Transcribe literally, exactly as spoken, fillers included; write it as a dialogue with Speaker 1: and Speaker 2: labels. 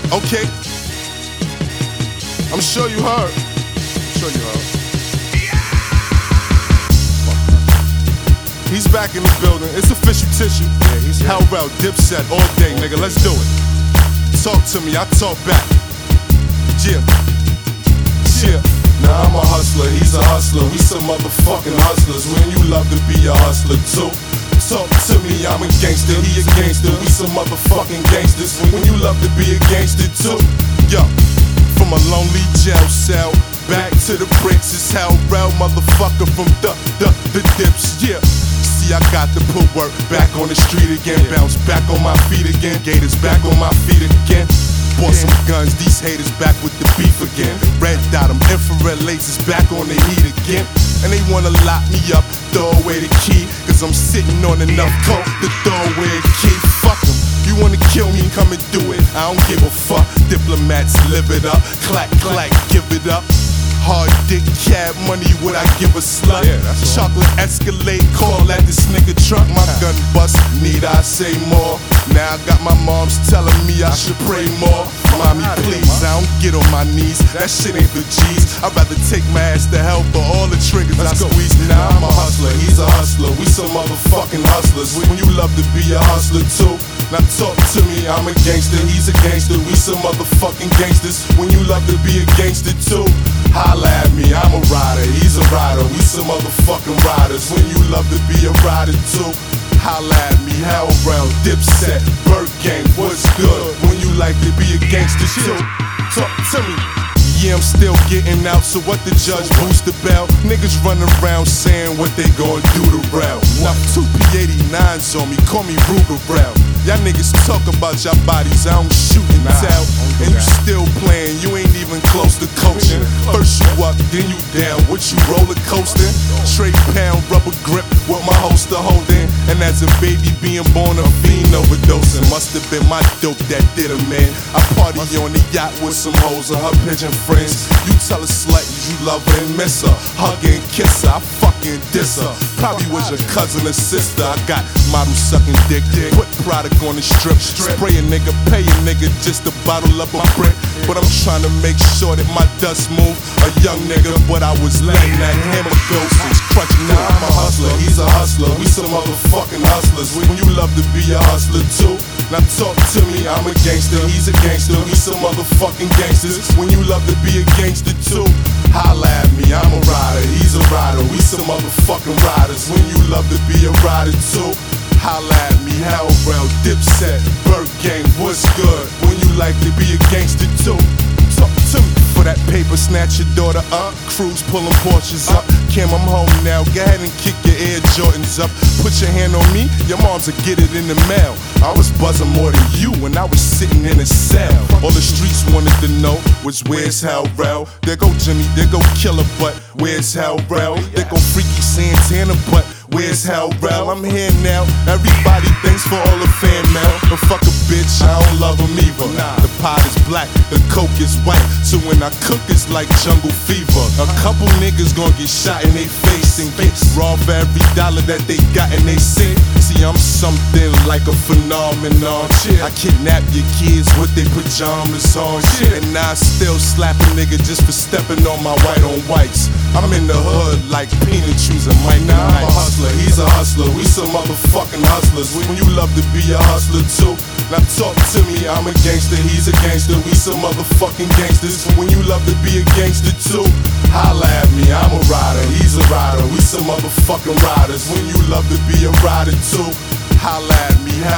Speaker 1: Okay. I'm sure you heard. I'm sure you heard. He's back in the building. It's official tissue.
Speaker 2: Yeah, he's here.
Speaker 1: Hell-Rel, Dipset, all day, nigga. Let's do it. Talk to me, I talk back. Yeah. Yeah. Now I'm a hustler, he's a hustler. We some motherfucking hustlers. When you love to be a hustler too. Talk to me, I'm a gangster, he a gangster. We some motherfucking gangsters. When you love to be a gangster too. Yo, from a lonely jail cell back to the bricks, it's Hell-Rel, motherfucker from the, the, the dips, yeah. See, I got to put work back on the street again. Bounce back on my feet again. Gators back on my feet again. Bought some guns, these haters back with the beef again. Red dot 'em, infrared lasers back on the heat again. And they wanna lock me up, throw away the key. Cause I'm sitting on enough coke to throw away the key. Fuck 'em. You wanna kill me, come and do it. I don't give a fuck. Diplomats live it up. Clack, clack, give it up. Hard dick cab money, would I give a slut?
Speaker 2: Yeah, that's all.
Speaker 1: Chocolate Escalade, call at this nigga truck. My gun bust, need I say more? Now I got my moms telling me I should pray more. Mommy, please, I don't get on my knees. That shit ain't for G's. I'd rather take my ass to hell for all the triggers I squeeze. Now I'm a hustler, he's a hustler. We some motherfucking hustlers. When you love to be a hustler too. Now talk to me, I'm a gangster, he's a gangster. We some motherfucking gangsters. When you love to be a gangster too. Holla at me, I'm a rider, he's a rider. We some motherfucking riders. When you love to be a rider too. Holla at me, Hell-Rel, Dipset, Bird Gang, what's good? When you like to be a gangster too. Talk to me. Yeah, I'm still getting out, so what the judge boost the bell? Niggas running around saying what they gon' do to Rel. Now two P eighty-nines on me, call me Ruger-Rel. Y'all niggas talk about y'all bodies, I don't shoot and
Speaker 2: Nah,
Speaker 1: tell.
Speaker 2: don't do
Speaker 1: And you
Speaker 2: that.
Speaker 1: still playing, you ain't even close to coaching. First you up, then you down, what you roller coasting? Straight pound, rubber grip, with my holster holding. And as a baby being born a fiend overdosing. Must've been my dope that did it, man. I party on the yacht with some hoes and her pigeon friends. You tell a slut you love her and miss her, hug her and kiss her, I fucking diss her. Probably was your cousin or sister. I got model sucking dick, put product on the strip. Spray a nigga, pay a nigga just to bottle up a brick. But I'm trying to make sure that my dust move. A young nigga, but I was letting that hammer go since crutch. Now I'm a hustler, he's a hustler. We some motherfucking hustlers. When you love to be a hustler too. Now talk to me, I'm a gangster, he's a gangster. We some motherfucking gangsters. When you love to be a gangster too. Holla at me, I'm a rider, he's a rider. We some motherfucking riders. When you love to be a rider too. Holla at me, Hell-Rel, Dipset, Bird Gang, what's good? When you like to be a gangster too. Talk to me. For that paper, snatch your daughter up. Crews pulling Porsches up. Kim, I'm home now. Go ahead and kick your Air Jordans up. Put your hand on me, your moms will get it in the mail. I was buzzing more than you when I was sitting in a cell. All the streets wanted to know was where's Hell-Rel? There go Jimmy, there go Killer, but where's Hell-Rel? There go Freaky Santana, but where's Hell-Rel? I'm here now. Everybody thanks for all the fan mail. But fuck a bitch, I don't love him either. The pot is black, the coke is white. So when I cook, it's like jungle fever. A couple niggas gon' get shot in they face and get raw for every dollar that they got and they sick. See, I'm something like a phenomenon. I kidnap your kids with their pajamas on. And I still slap a nigga just for stepping on my white on whites. I'm in the hood like peanut choosing Mike. Now I'm a hustler, he's a hustler. We some motherfucking hustlers. When you love to be a hustler too. Now talk to me, I'm a gangster, he's a gangster. We some motherfucking gangsters. When you love to be a gangster too. Holla at me, I'm a rider, he's a rider. We some motherfucking riders. When you love to be a rider too. Holla at me,